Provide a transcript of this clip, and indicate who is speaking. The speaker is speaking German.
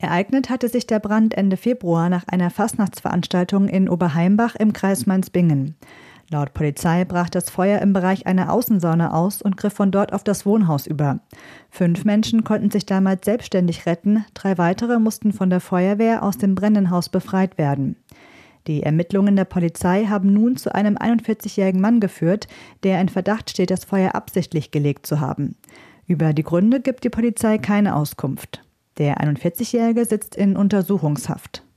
Speaker 1: Ereignet hatte sich der Brand Ende Februar nach einer Fastnachtsveranstaltung in Oberheimbach im Kreis Mainz-Bingen. Laut Polizei brach das Feuer im Bereich einer Außensauna aus und griff von dort auf das Wohnhaus über. 5 Menschen konnten sich damals selbstständig retten, 3 weitere mussten von der Feuerwehr aus dem brennenden Haus befreit werden. Die Ermittlungen der Polizei haben nun zu einem 41-jährigen Mann geführt, der in Verdacht steht, das Feuer absichtlich gelegt zu haben. Über die Gründe gibt die Polizei keine Auskunft. Der 41-Jährige sitzt in Untersuchungshaft.